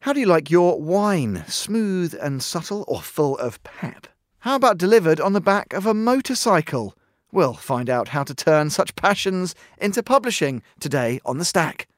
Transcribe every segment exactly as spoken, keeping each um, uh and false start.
How do you like your wine? Smooth and subtle or full of pep? How about delivered on the back of a motorcycle? We'll find out how to turn such passions into publishing today on The Stack.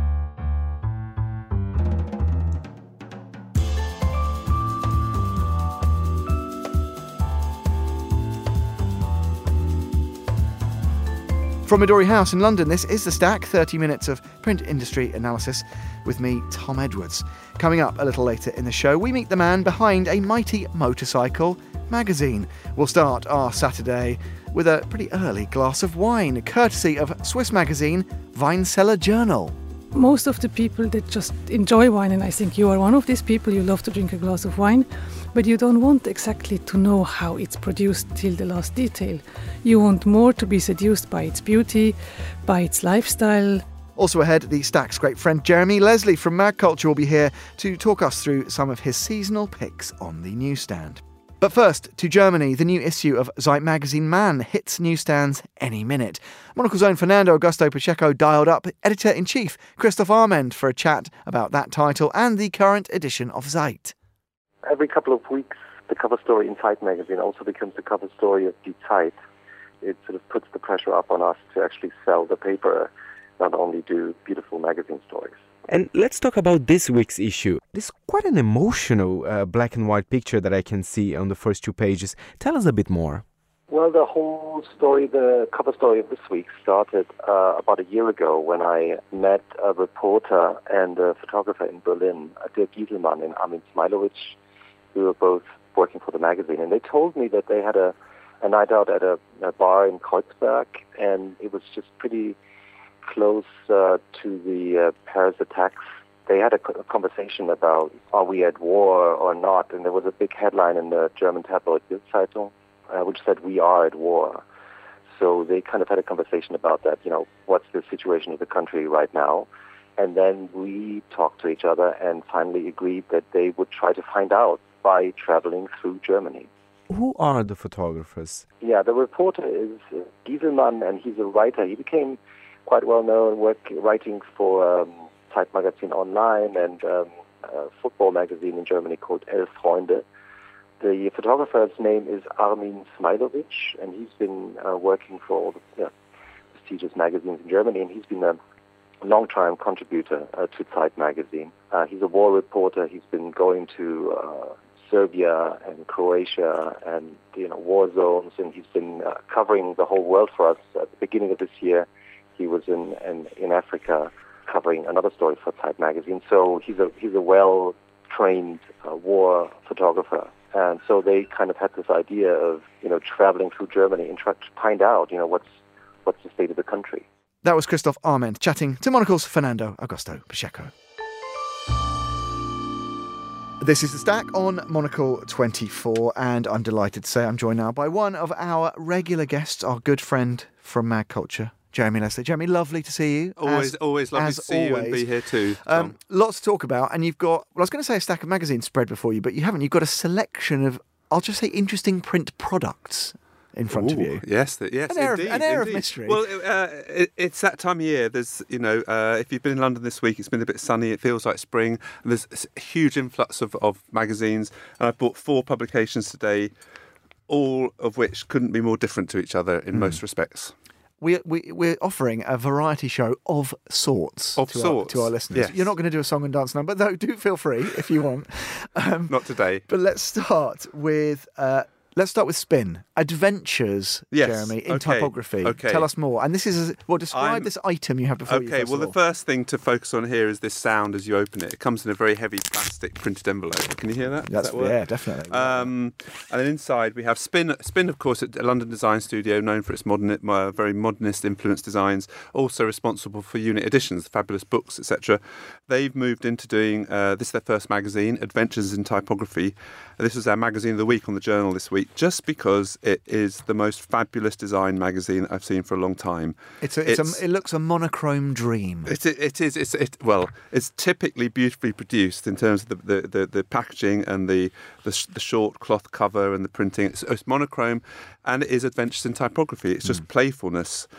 From Midori House in London, this is The Stack, thirty minutes of print industry analysis with me, Tom Edwards. Coming up a little later in the show, we meet the man behind a mighty motorcycle magazine. We'll start our Saturday with a pretty early glass of wine, courtesy of Swiss magazine Weinzeller Journal. Most of the people that just enjoy wine, and I think you are one of these people, you love to drink a glass of wine, but you don't want exactly to know how it's produced till the last detail. You want more to be seduced by its beauty, by its lifestyle. Also ahead, the Stack's great friend Jeremy Leslie from Mag Culture will be here to talk us through some of his seasonal picks on the newsstand. But first, to Germany, the new issue of Zeit magazine Man hits newsstands any minute. Monocle's own Fernando Augusto Pacheco dialed up editor-in-chief Christoph Arment for a chat about that title and the current edition of Zeit. Every couple of weeks, the cover story in Zeit magazine also becomes the cover story of Die Zeit. It sort of puts the pressure up on us to actually sell the paper, not only do beautiful magazine stories. And let's talk about this week's issue. This is quite an emotional uh, black and white picture that I can see on the first two pages. Tell us a bit more. Well, the whole story, the cover story of this week started uh, about a year ago when I met a reporter and a photographer in Berlin, Dirk Gieselmann and Armin Smailovic, who were both working for the magazine. And they told me that they had a, a night out at a, a bar in Kreuzberg, and it was just pretty close uh, to the uh, Paris attacks. They had a, a conversation about, are we at war or not? And there was a big headline in the German tabloid Bild Zeitung, uh, which said, we are at war. So they kind of had a conversation about that, you know, what's the situation of the country right now? And then we talked to each other and finally agreed that they would try to find out by traveling through Germany. Who are the photographers? Yeah, the reporter is uh, Gieselmann, and he's a writer. He became quite well known, work, writing for um, Zeit magazine online and um, a football magazine in Germany called Elf Freunde. The photographer's name is Armin Smailovic, and he's been uh, working for all the you know, prestigious magazines in Germany, and he's been a long-time contributor uh, to Zeit magazine. Uh, he's a war reporter. He's been going to uh, Serbia and Croatia and you know war zones, and he's been uh, covering the whole world for us. At the beginning of this year, he was in, in, in Africa covering another story for Zeit magazine. So he's a he's a well-trained uh, war photographer. And so they kind of had this idea of, you know, traveling through Germany and trying to find out, you know, what's what's the state of the country. That was Christoph Arment chatting to Monocle's Fernando Augusto Pacheco. This is The Stack on Monocle twenty-four, and I'm delighted to say I'm joined now by one of our regular guests, our good friend from Mag Culture, Jeremy Leslie. Jeremy, lovely to see you. Always, as, always lovely as to see always. you and be here too. Um, lots to talk about, and you've got, well, I was going to say a stack of magazines spread before you, but you haven't. You've got a selection of, I'll just say, interesting print products in front Ooh, of you. Yes, the, yes, an air, indeed, of, an air indeed. of mystery. Well, uh, it, it's that time of year. There's, you know, uh, if you've been in London this week, it's been a bit sunny. It feels like spring. And there's a huge influx of, of magazines. And I bought four publications today, all of which couldn't be more different to each other in mm. most respects. We, we, we're offering a variety show of sorts, of to, sorts. Our, to our listeners. Yes. You're not going to do a song and dance number, though do feel free if you want. Um, not today. But let's start with... Uh, Let's start with Spin. Adventures, yes. Jeremy, in okay. typography. Okay. Tell us more. And this is, well, describe I'm, this item you have before okay, you. Okay, well, the first thing to focus on here is this sound as you open it. It comes in a very heavy plastic printed envelope. Can you hear that? That's, Does that work? Yeah, definitely. Um, and then inside we have Spin, Spin, of course, a London design studio known for its modern, uh, very modernist influenced designs, also responsible for unit editions, fabulous books, et cetera. They've moved into doing, uh, this is their first magazine, Adventures in Typography. This is our magazine of the week on the Journal this week, just because it is the most fabulous design magazine I've seen for a long time. It's, a, it's, it's a, it looks a monochrome dream. It, it, it is. It's it, well, it's typically beautifully produced in terms of the the, the, the packaging and the, the the short cloth cover and the printing. It's, it's monochrome, and it is Adventures in Typography. It's just mm. playfulness.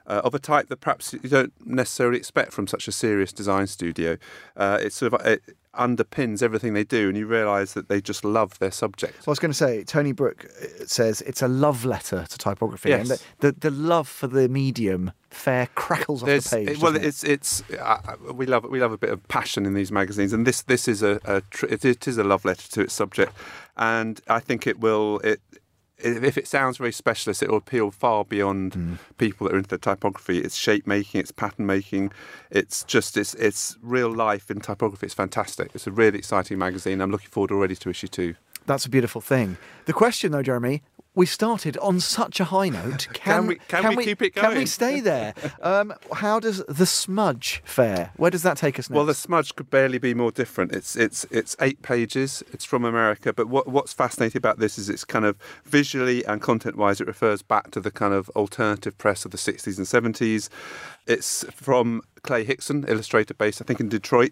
uh, of a type that perhaps you don't necessarily expect from such a serious design studio. Uh, it's sort of it underpins everything they do, and you realise that they just love their subject. So I was going to say, Tony Brooke says it's a love letter to typography, Yes. and the, the the love for the medium fair crackles off There's, the page. it- well, doesn't it? it's it's uh, we love we love a bit of passion in these magazines, and this this is a, a tr- it, it is a love letter to its subject, and I think it will it. If it sounds very specialist, it will appeal far beyond Mm. people that are into the typography. It's shape making, it's pattern making, it's just it's it's real life in typography. It's fantastic. It's a really exciting magazine. I'm looking forward already to issue two. That's a beautiful thing. The question, though, Jeremy, we started on such a high note. Can we- can we keep it Can we going? stay there? Um, how does the Smudge fare? Where does that take us next? Well, the Smudge could barely be more different. It's it's it's eight pages. It's from America, but what what's fascinating about this is it's kind of visually and content-wise, it refers back to the kind of alternative press of the sixties and seventies. It's from Clay Hickson, illustrator based, I think, in Detroit.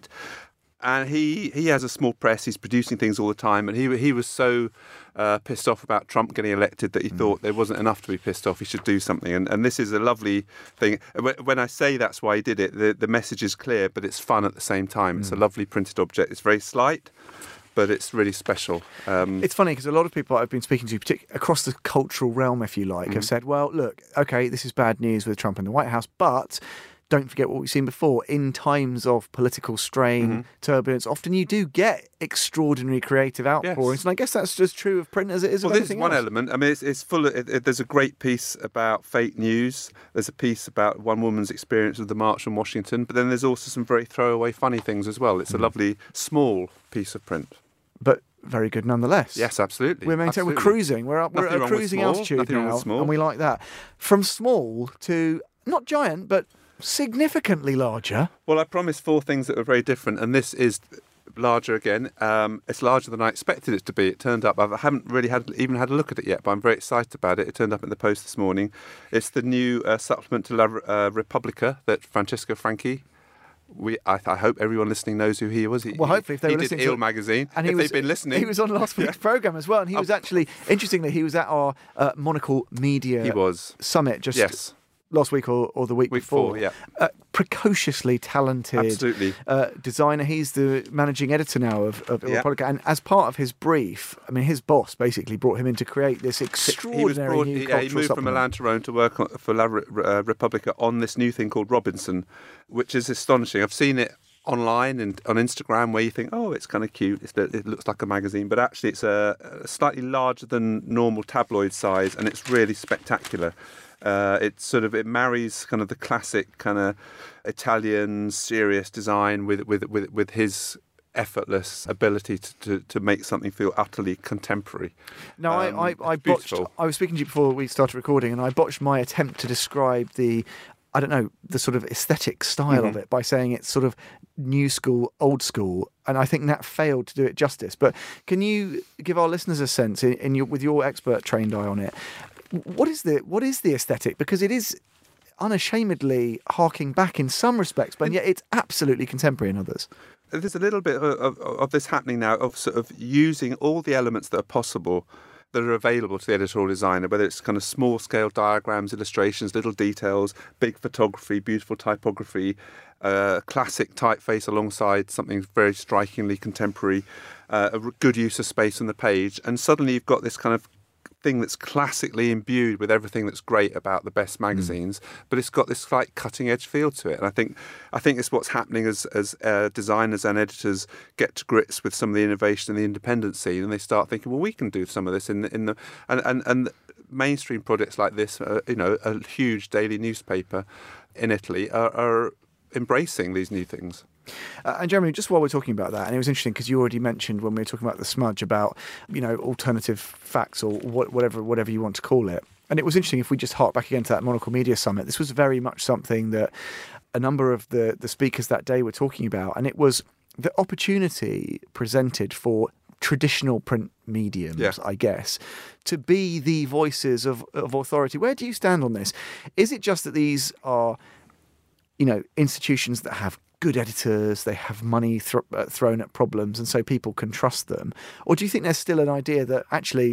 And he, he has a small press. He's producing things all the time. And he he was so uh, pissed off about Trump getting elected that he Mm. thought there wasn't enough to be pissed off. He should do something. And and this is a lovely thing. When when I say that's why he did it, the, the message is clear, but it's fun at the same time. It's a Mm. lovely printed object. It's very slight, but it's really special. Um, It's funny because a lot of people I've been speaking to, partic- across the cultural realm, if you like, Mm. have said, well, look, okay, this is bad news with Trump in the White House, but don't forget what we've seen before. In times of political strain, Mhm. turbulence, often you do get extraordinary creative outpourings. Yes. And I guess that's just true of print as it is Well, of this is anything one else. element. I mean, it's, it's full of. It, it, there's a great piece about fake news. There's a piece about one woman's experience of the march on Washington. But then there's also some very throwaway, funny things as well. It's Mm. a lovely, small piece of print. But very good nonetheless. Yes, absolutely. We're maintaining, we're Absolutely. cruising. We're up, we're Nothing at a wrong with cruising small, altitude nothing wrong now, with small. and we like that. From small to not giant, but significantly larger. Well, I promised four things that were very different, and this is larger again. Um, it's larger than I expected it to be. It turned up. I haven't really had even had a look at it yet, but I'm very excited about it. It turned up in the post this morning. It's the new uh, supplement to La uh, Repubblica that Francesco Franchi. We, I, I hope everyone listening knows who he was. He, Well, hopefully if they he were did listening to Il it- magazine. And if he was, they've been listening, he was on last week's programme as well, and he was actually, interestingly, he was at our uh, Monocle Media he was. Summit just Yes, last week or, or the week, week before. four. Yeah, Uh, precociously talented absolutely. uh, designer. He's the managing editor now of, of Il Yeah. Repubblica, and as part of his brief, I mean, his boss basically brought him in to create this He was extraordinary brought, new yeah, cultural he moved from supplement. Milan to Rome to work on, for La Re- uh, Repubblica on this new thing called Robinson, which is astonishing. I've seen it online and on Instagram where you think, oh, it's kind of cute. It's, it looks like a magazine, but actually it's a, a slightly larger than normal tabloid size, and it's really spectacular. Uh, it sort of it marries kind of the classic kind of Italian serious design with with with, with his effortless ability to, to, to make something feel utterly contemporary. No, Um, I, I, I it's botched. beautiful. I was speaking to you before we started recording, and I botched my attempt to describe the, I don't know, the sort of aesthetic style of Mhm. it by saying it's sort of new school, old school, and I think that failed to do it justice. But can you give our listeners a sense, in, in your, with your expert trained eye on it, what is the what is the aesthetic? Because it is unashamedly harking back in some respects, but yet it's absolutely contemporary in others. There's a little bit of, of, of this happening now, of sort of using all the elements that are possible that are available to the editorial designer, whether it's kind of small scale diagrams, illustrations, little details, big photography, beautiful typography, uh, classic typeface alongside something very strikingly contemporary, uh, a good use of space on the page, and suddenly you've got this kind of thing that's classically imbued with everything that's great about the best magazines, mm. but it's got this slight cutting edge feel to it. And I think I think it's what's happening as as uh, designers and editors get to grips with some of the innovation in the independent scene, and they start thinking, well, we can do some of this in the, in the and and and mainstream projects like this, uh, you know, a huge daily newspaper in Italy are, are embracing these new things. Uh, and Jeremy, just while we're talking about that, and it was interesting because you already mentioned when we were talking about the Smudge about, you know, alternative facts or what, whatever whatever you want to call it. And it was interesting if we just hark back again to that Monocle Media Summit. This was very much something that a number of the, the speakers that day were talking about, and it was the opportunity presented for traditional print mediums, yeah. I guess, to be the voices of, of authority. Where do you stand on this? Is it just that these are, you know, institutions that have good editors, they have money th- uh, thrown at problems, and so people can trust them? Or do you think there's still an idea that actually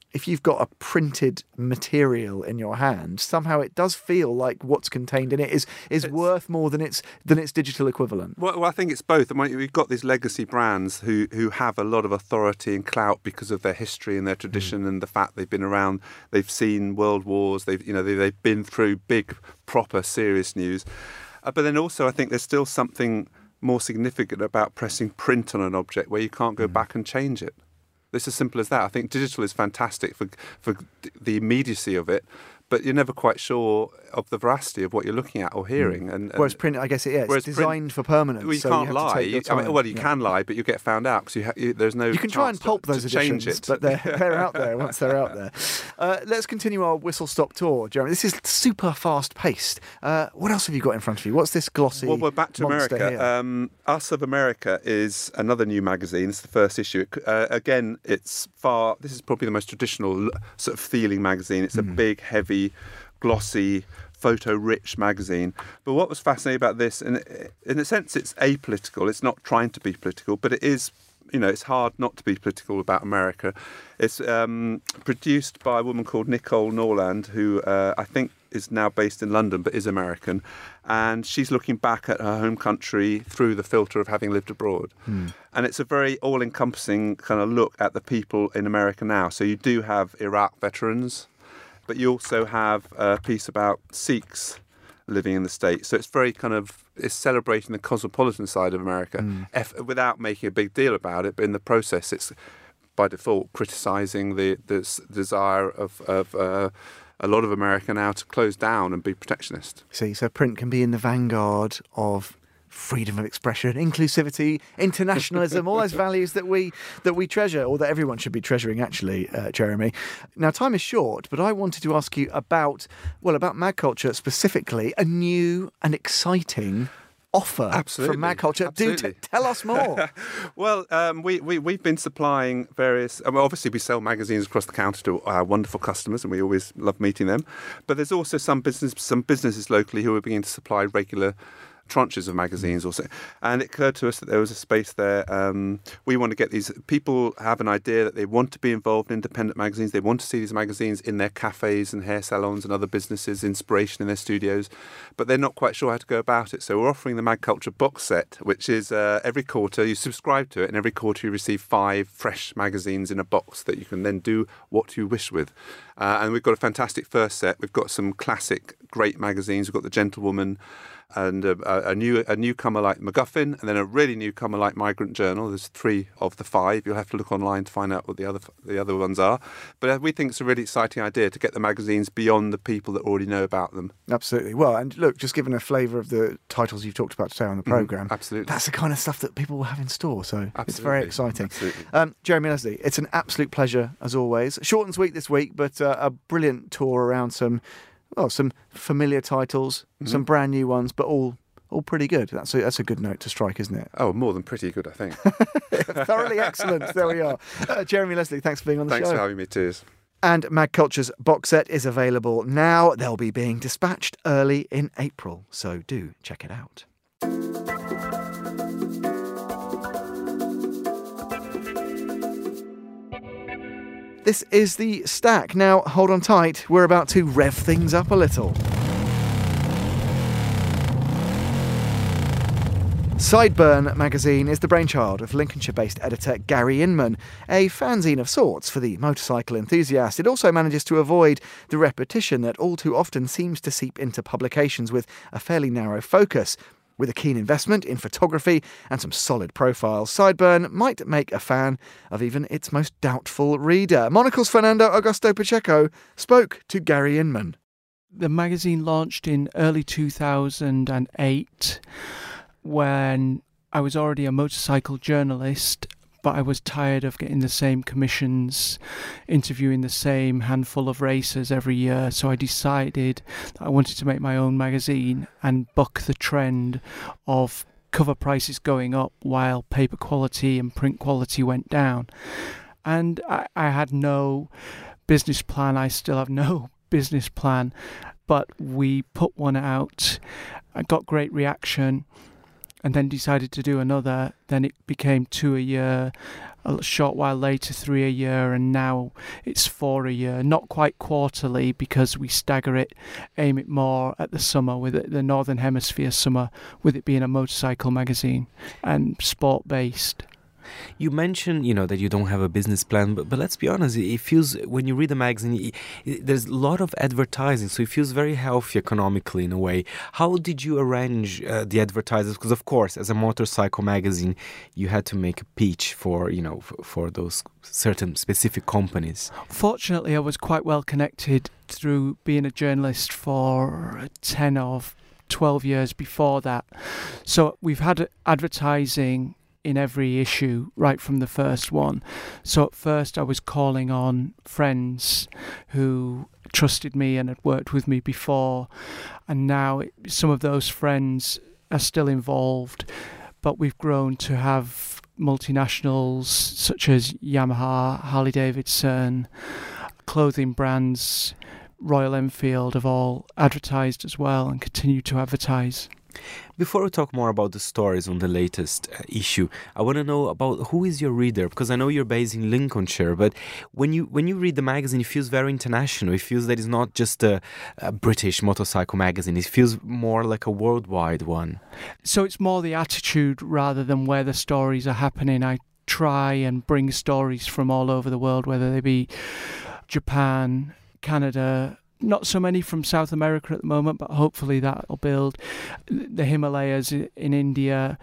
if you've got a printed material in your hand, somehow it does feel like what's contained in it is is It's- worth more than its than its digital equivalent. Well, well, I think it's both. I mean, we've got these legacy brands who, who have a lot of authority and clout because of their history and their tradition mm. and the fact they've been around. They've seen world wars. They've you know they, they've been through big, proper, serious news. Uh, but then also, I think there's still something more significant about pressing print on an object where you can't go mm. back and change it. It's as simple as that. I think digital is fantastic for for the immediacy of it, but you're never quite sure of the veracity of what you're looking at or hearing. Mm. And, and whereas print, I guess, it, yeah, it's designed print, for permanence. Well, you so can't you have lie. To take your time. I mean, well, you yeah. can lie, but you get found out because you ha- you, there's no. You can try and pulp to, those to editions, change it. but they're, they're out there once they're out there. Uh, let's continue our whistle-stop tour, Jeremy. This is super fast-paced. Uh, what else have you got in front of you? What's this glossy Well, we're back to monster America. here? Um, Us of America is another new magazine. It's the first issue. Uh, again, it's far. This is probably the most traditional sort of feeling magazine. It's a mm. big, heavy, glossy, photo-rich magazine. But what was fascinating about this, and in a sense, it's apolitical. It's not trying to be political, but it is. You know, it's hard not to be political about America. It's um, produced by a woman called Nicole Norland, who uh, I think is now based in London, but is American. And she's looking back at her home country through the filter of having lived abroad. Hmm. And it's a very all-encompassing kind of look at the people in America now. So you do have Iraq veterans, but you also have a piece about Sikhs living in the States. So it's very kind of, it's celebrating the cosmopolitan side of America mm. F, without making a big deal about it. But in the process, it's by default criticising the, the desire of, of uh, a lot of America now to close down and be protectionist. See, so print can be in the vanguard of freedom of expression, inclusivity, internationalism, all those values that we that we treasure, or that everyone should be treasuring, actually, uh, Jeremy. Now, time is short, but I wanted to ask you about, well, about MagCulture specifically, a new and exciting offer Absolutely. from MagCulture. Absolutely. Do t- tell us more. Well, um, we, we, we've been supplying various... I mean, obviously, we sell magazines across the counter to our wonderful customers, and we always love meeting them. But there's also some business, some businesses locally who are beginning to supply regular tranches of magazines also, and it occurred to us that there was a space there. Um, we want to get these people have an idea that they want to be involved in independent magazines. They want to see these magazines in their cafes and hair salons and other businesses, inspiration in their studios, but they're not quite sure how to go about it. So we're offering the MagCulture box set, which is uh, every quarter you subscribe to it, and every quarter you receive five fresh magazines in a box that you can then do what you wish with. Uh, and we've got a fantastic first set. We've got some classic great magazines. We've got The Gentlewoman, and a, a new a newcomer like MacGuffin, and then a really newcomer like Migrant Journal. There's three of the five. You'll have to look online to find out what the other the other ones are. But we think it's a really exciting idea to get the magazines beyond the people that already know about them. Absolutely. Well, and look, just given a flavour of the titles you've talked about today on the programme, mm, absolutely, that's the kind of stuff that people will have in store. So absolutely. It's very exciting. Absolutely. Um, Jeremy Leslie, it's an absolute pleasure as always. Short and sweet this week, but uh, a brilliant tour around some, well, some familiar titles, mm-hmm. some brand new ones, but all. All pretty good. That's a, that's a good note to strike, isn't it? Oh, more than pretty good, I think. Thoroughly excellent. There we are. Uh, Jeremy Leslie, thanks for being on the thanks show. Thanks for having me, cheers. And MagCulture's box set is available now. They'll be being dispatched early in April, so do check it out. This is the stack. Now, hold on tight. We're about to rev things up a little. Sideburn magazine is the brainchild of Lincolnshire-based editor Gary Inman, a fanzine of sorts for the motorcycle enthusiast. It also manages to avoid the repetition that all too often seems to seep into publications with a fairly narrow focus. With a keen investment in photography and some solid profiles, Sideburn might make a fan of even its most doubtful reader. Monocle's Fernando Augusto Pacheco spoke to Gary Inman. The magazine launched in early two thousand eight. When I was already a motorcycle journalist, but I was tired of getting the same commissions, interviewing the same handful of racers every year, so I decided that I wanted to make my own magazine and buck the trend of cover prices going up while paper quality and print quality went down. And I, I had no business plan. I still have no business plan, but we put one out. I got great reaction. and then decided to do another. Then it became two a year, a short while later three a year, and now it's four a year. Not quite quarterly because we stagger it, aim it more at the summer, with it, the Northern Hemisphere summer, with it being a motorcycle magazine and sport-based. You mentioned, you know, that you don't have a business plan, but, but let's be honest, it feels, when you read the magazine, it, it, there's a lot of advertising, so it feels very healthy economically in a way. How did you arrange uh, the advertisers? Because, of course, as a motorcycle magazine, you had to make a pitch for, you know, for, for those certain specific companies. Fortunately, I was quite well connected through being a journalist for ten or twelve years before that. So we've had advertising in every issue right from the first one. So at first I was calling on friends who trusted me and had worked with me before, and now it, some of those friends are still involved, but we've grown to have multinationals such as Yamaha, Harley Davidson, clothing brands, Royal Enfield have all advertised as well and continue to advertise. Before we talk more about the stories on the latest uh, issue, I want to know about who is your reader, because I know you're based in Lincolnshire, but when you when you read the magazine, it feels very international. It feels that it's not just a, a British motorcycle magazine. It feels more like a worldwide one. So it's more the attitude rather than where the stories are happening. I try and bring stories from all over the world, whether they be Japan, Canada. Not so many from South America at the moment, but hopefully that'll build. The Himalayas in India.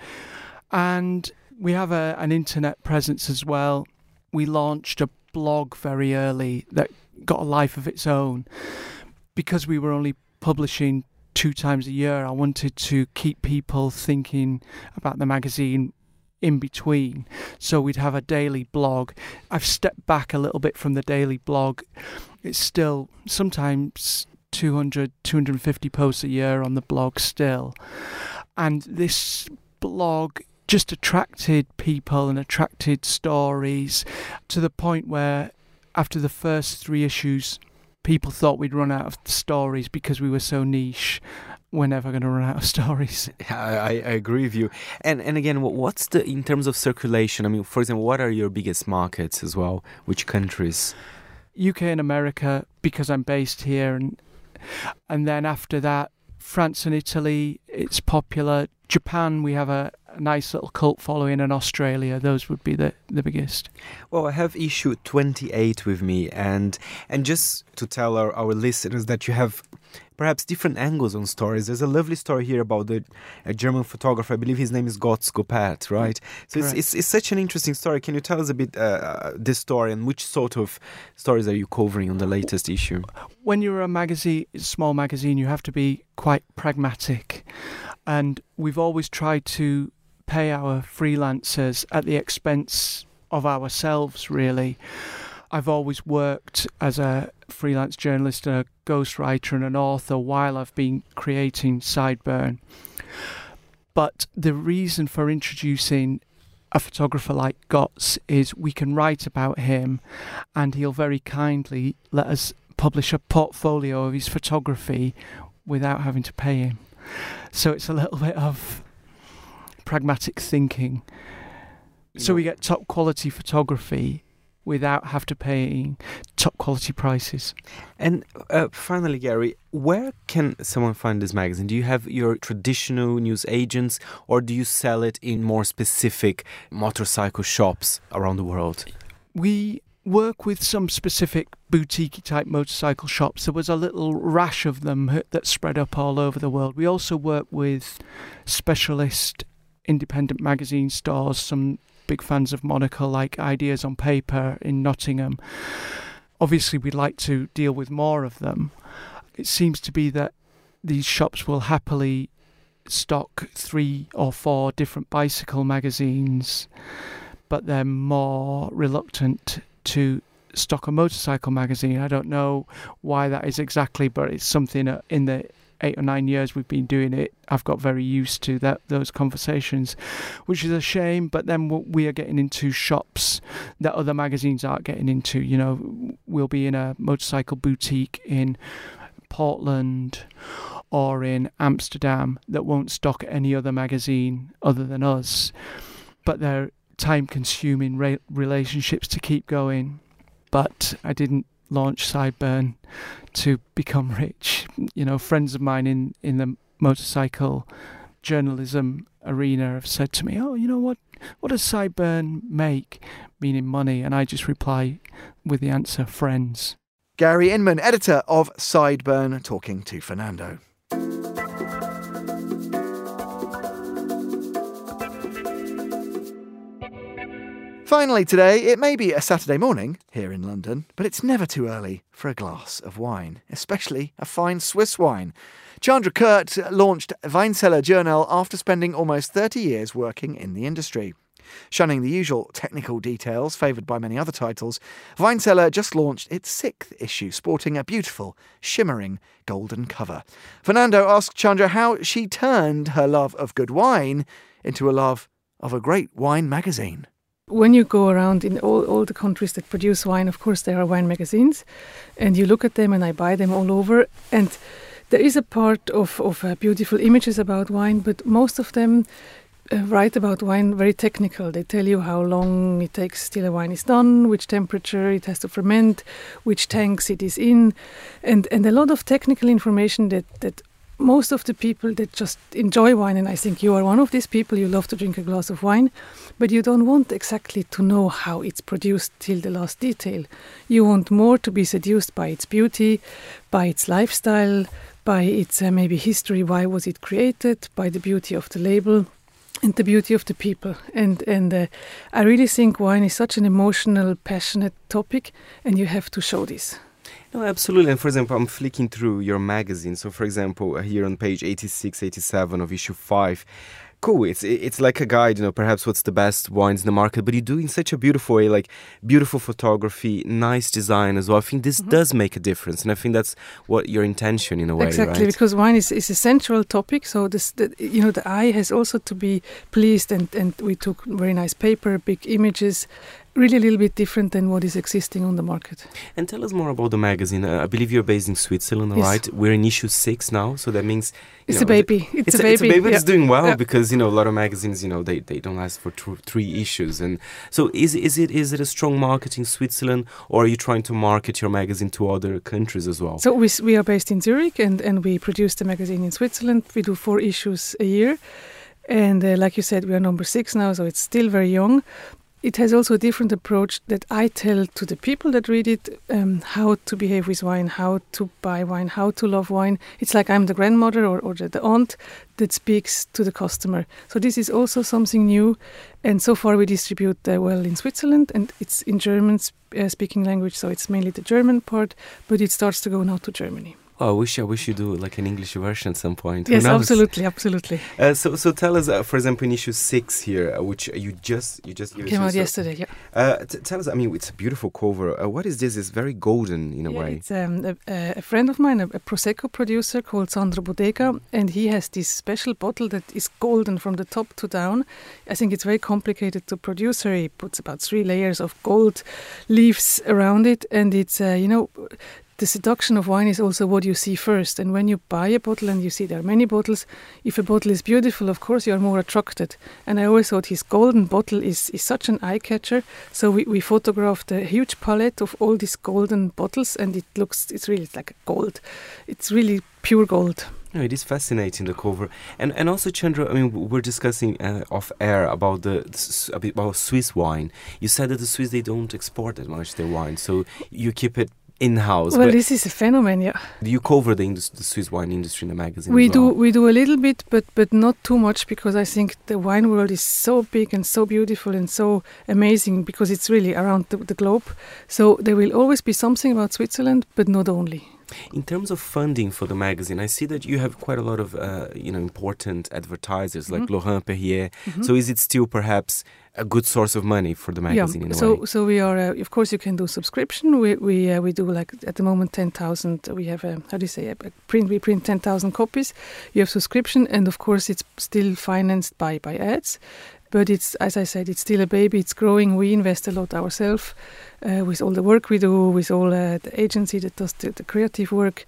And we have a, an internet presence as well. We launched a blog very early that got a life of its own. Because we were only publishing two times a year, I wanted to keep people thinking about the magazine in between. So we'd have a daily blog. I've stepped back a little bit from the daily blog. It's still sometimes two hundred, two hundred fifty posts a year on the blog still. And this blog just attracted people and attracted stories to the point where after the first three issues, people thought we'd run out of stories because we were so niche. We're never going to run out of stories. I, I agree with you. And and again, what's the, in terms of circulation, I mean, for example, what are your biggest markets as well? Which countries? U K and America, because I'm based here. And and then after that, France and Italy, it's popular. Japan, we have a, a nice little cult following, and Australia, those would be the, the biggest. Well, I have issue twenty-eight with me, and and just to tell our, our listeners that you have perhaps different angles on stories. There's a lovely story here about the a German photographer. I believe his name is Götz Goppert, right? So it's, it's it's such an interesting story. Can you tell us a bit uh, this story, and which sort of stories are you covering on the latest issue? When you're a magazine, a small magazine, you have to be quite pragmatic. And we've always tried to pay our freelancers at the expense of ourselves, really. I've always worked as a freelance journalist and a ghostwriter and an author while I've been creating Sideburn. But the reason for introducing a photographer like Götz is we can write about him and he'll very kindly let us publish a portfolio of his photography without having to pay him. So it's a little bit of pragmatic thinking. So we get top quality photography without have to paying top quality prices. And uh, finally, Gary, where can someone find this magazine? Do you have your traditional news agents, or do you sell it in more specific motorcycle shops around the world? We work with some specific boutique type motorcycle shops. There was a little rash of them that spread up all over the world. We also work with specialist independent magazine stores, some big fans of Monaco like Ideas on Paper in Nottingham. Obviously we'd like to deal with more of them. It seems to be that these shops will happily stock three or four different bicycle magazines, but they're more reluctant to stock a motorcycle magazine. I don't know why that is exactly, but it's something in the eight or nine years we've been doing it, I've got very used to that those conversations, which is a shame. But then we are getting into shops that other magazines aren't getting into. You know, we'll be in a motorcycle boutique in Portland or in Amsterdam that won't stock any other magazine other than us. But they're time-consuming re- relationships to keep going. But I didn't launch Sideburn to become rich. You know, friends of mine in, in the motorcycle journalism arena have said to me, oh, you know what, what does Sideburn make? Meaning money. And I just reply with the answer, friends. Gary Inman, editor of Sideburn, talking to Fernando. Finally today, it may be a Saturday morning here in London, but it's never too early for a glass of wine, especially a fine Swiss wine. Chandra Kurt launched Weinzeller Journal after spending almost thirty years working in the industry. Shunning the usual technical details favoured by many other titles, Weinzeller just launched its sixth issue, sporting a beautiful, shimmering golden cover. Fernando asked Chandra how she turned her love of good wine into a love of a great wine magazine. When you go around in all, all the countries that produce wine, of course there are wine magazines, and you look at them, and I buy them all over, and there is a part of, of uh, beautiful images about wine, but most of them uh, write about wine very technical. They tell you how long it takes till a wine is done, which temperature it has to ferment, which tanks it is in, and, and a lot of technical information that, that most of the people that just enjoy wine, and I think you are one of these people, you love to drink a glass of wine, but you don't want exactly to know how it's produced till the last detail. You want more to be seduced by its beauty, by its lifestyle, by its uh, maybe history, why was it created, by the beauty of the label and the beauty of the people. And, and uh, I really think wine is such an emotional, passionate topic, and you have to show this. No, absolutely. And for example, I'm flicking through your magazine. So, for example, here on page eighty-six, eighty-seven of issue five, cool. It's it's like a guide, you know, perhaps what's the best wines in the market, but you do it in such a beautiful way, like beautiful photography, nice design as well. I think this mm-hmm. does make a difference, and I think that's what your intention in a way, exactly, right? Because wine is, is a central topic. So this, the, you know, the eye has also to be pleased, and and we took very nice paper, big images. Really a little bit different than what is existing on the market. And tell us more about the magazine. Uh, I believe you're based in Switzerland, yes. right? We're in issue six now, so that means... It's know, a baby. It's, it's, a, a baby. It's a baby yeah. that's doing well yeah. because, you know, a lot of magazines, you know, they, they don't last for two, three issues. And so is, is, it, is it a strong market in Switzerland, or are you trying to market your magazine to other countries as well? So we, we are based in Zurich, and, and we produce the magazine in Switzerland. We do four issues a year. And uh, like you said, we are number six now, so it's still very young. It has also a different approach that I tell to the people that read it, um, how to behave with wine, how to buy wine, how to love wine. It's like I'm the grandmother or, or the, the aunt that speaks to the customer. So this is also something new. And so far we distribute uh, well in Switzerland, and it's in German uh, speaking language, so it's mainly the German part, but it starts to go now to Germany. Oh, I wish I wish you do like an English version at some point. Yes, absolutely, absolutely. Uh, so, so tell us, uh, for example, in issue six here, uh, which you just you just came out so, yesterday. Yeah. Uh, t- tell us. I mean, it's a beautiful cover. Uh, what is this? It's very golden in a yeah, way. It's um, a, a friend of mine, a, a prosecco producer called Sandro Bodega, and he has this special bottle that is golden from the top to down. I think it's very complicated to produce. Her. He puts about three layers of gold leaves around it, and it's uh, you know. The seduction of wine is also what you see first. And when you buy a bottle and you see there are many bottles, if a bottle is beautiful, of course, you are more attracted. And I always thought his golden bottle is, is such an eye-catcher. So we, we photographed a huge palette of all these golden bottles, and it looks, it's really it's like gold. It's really pure gold. No, it is fascinating, the cover. And and also, Chandra, I mean, we're discussing uh, off air about the about Swiss wine. You said that the Swiss, they don't export that much their wine, so you keep it in-house. Well, this is a phenomenon, yeah. Do you cover the, indus- the Swiss wine industry in the magazine? We as well? do, we do a little bit, but but not too much, because I think the wine world is so big and so beautiful and so amazing, because it's really around the, the globe. So there will always be something about Switzerland, but not only. In terms of funding for the magazine, I see that you have quite a lot of, uh, you know, important advertisers like mm-hmm. Laurent Perrier. Mm-hmm. So is it still perhaps a good source of money for the magazine yeah. in a so, way? So we are, uh, of course, you can do subscription. We we uh, we do like at the moment ten thousand. We have a how do you say a print? We print ten thousand copies. You have subscription, and of course, it's still financed by by ads. But it's, as I said, it's still a baby. It's growing. We invest a lot ourselves uh, with all the work we do, with all uh, the agency that does the, the creative work.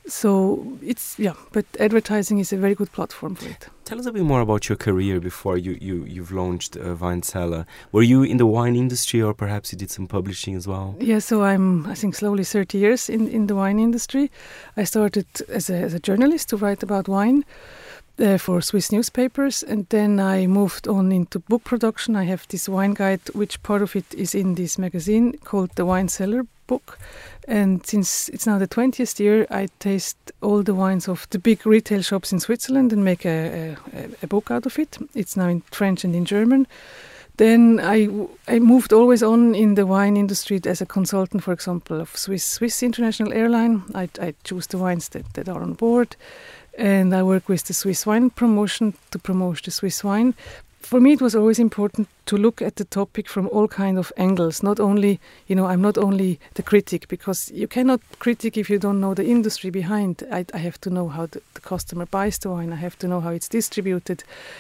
So it's, yeah, but advertising is a very good platform for it. Tell us a bit more about your career before you, you, you've launched uh, Wine Cellar. Were you in the wine industry, or perhaps you did some publishing as well? Yeah, so I'm, I think, slowly thirty years in, in the wine industry. I started as a, as a journalist to write about wine uh, for Swiss newspapers, and then I moved on into book production. I have this wine guide, which part of it is in this magazine called the Wine Cellar book. And since it's now the twentieth year, I taste all the wines of the big retail shops in Switzerland and make a, a, a book out of it. It's now in French and in German. Then I, I moved always on in the wine industry as a consultant, for example, of Swiss Swiss International Airline. I, I choose the wines that, that are on board. And I work with the Swiss Wine Promotion to promote the Swiss wine. For me, it was always important to look at the topic from all kind of angles. Not only, you know, I'm not only the critic, because you cannot critic if you don't know the industry behind. I, I have to know how the, the customer buys the wine. I have to know how it's distributed.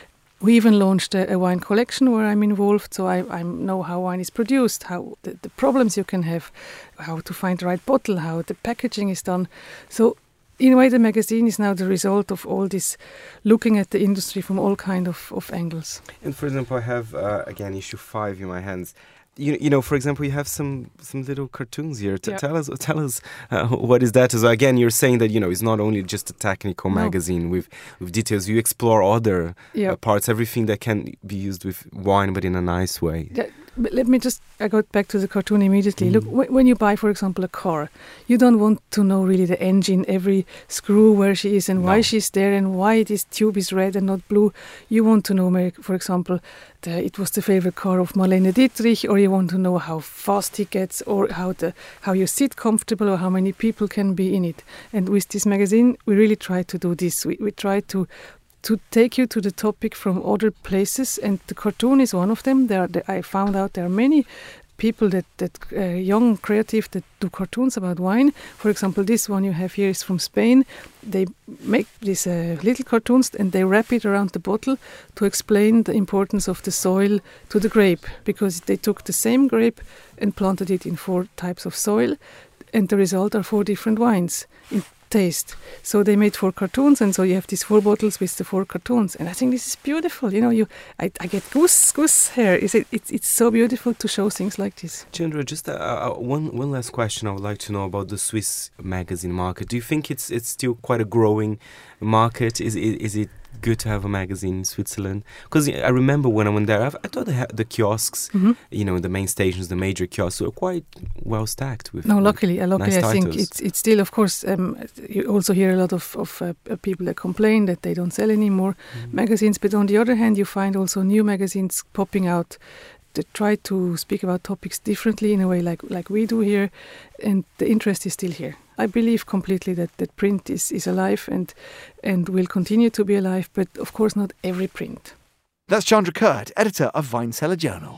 We even launched a, a wine collection where I'm involved, so I, I know how wine is produced, how the, the problems you can have, how to find the right bottle, how the packaging is done. So in a way, the magazine is now the result of all this, looking at the industry from all kind of, of angles. And for example, I have, uh, again, issue five in my hands. You, you know, for example, you have some, some little cartoons here. T- yeah. Tell us, tell us uh, what is that? So again, you're saying that, you know, it's not only just a technical no. magazine with, with details. You explore other yeah. uh, parts, everything that can be used with wine, but in a nice way. Yeah. But let me just, I got back to the cartoon immediately. Mm. Look, w- when you buy, for example, a car, you don't want to know really the engine, every screw, where she is and No. why she's there and why this tube is red and not blue. You want to know, for example, the, it was the favorite car of Marlene Dietrich, or you want to know how fast he gets, or how the how you sit comfortable, or how many people can be in it. And with this magazine, we really try to do this. We, we try to to take you to the topic from other places, and the cartoon is one of them. There, are, I found out there are many people that that uh, young creative that do cartoons about wine. For example, this one you have here is from Spain. They make these uh, little cartoons and they wrap it around the bottle to explain the importance of the soil to the grape, because they took the same grape and planted it in four types of soil, and the result are four different wines in taste. So they made four cartoons, and so you have these four bottles with the four cartoons. And I think this is beautiful. You know, you I, I get goose goose hair. Is it? It's it's so beautiful to show things like this. Chandra, just uh, uh, one one last question. I would like to know about the Swiss magazine market. Do you think it's it's still quite a growing market? Is is, is it good to have a magazine in Switzerland? Because I remember when I went there, I've, I thought they had the kiosks, Mm-hmm. you know, the main stations, the major kiosks, were quite well stacked with. No, luckily, uh, luckily, nice I think titles. it's it's still, of course. Um, you also hear a lot of of uh, people that complain that they don't sell any more Mm-hmm. magazines. But on the other hand, you find also new magazines popping out that try to speak about topics differently in a way like like we do here, and the interest is still here. I believe completely that, that print is, is alive and and will continue to be alive, but of course not every print. That's Chandra Kurt, editor of Wine Cellar Journal.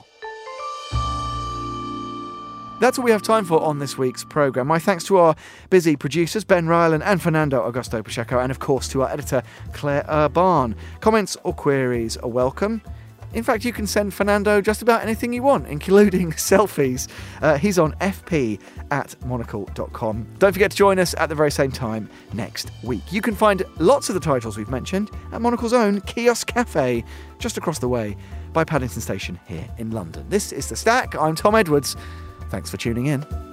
That's all we have time for on this week's programme. My thanks to our busy producers, Ben Ryland and Fernando Augusto Pacheco, and of course to our editor, Claire Urban. Comments or queries are welcome. In fact, you can send Fernando just about anything you want, including selfies. Uh, he's on f p at monocle dot com. Don't forget to join us at the very same time next week. You can find lots of the titles we've mentioned at Monocle's own Kiosk Cafe, just across the way by Paddington Station here in London. This is The Stack. I'm Tom Edwards. Thanks for tuning in.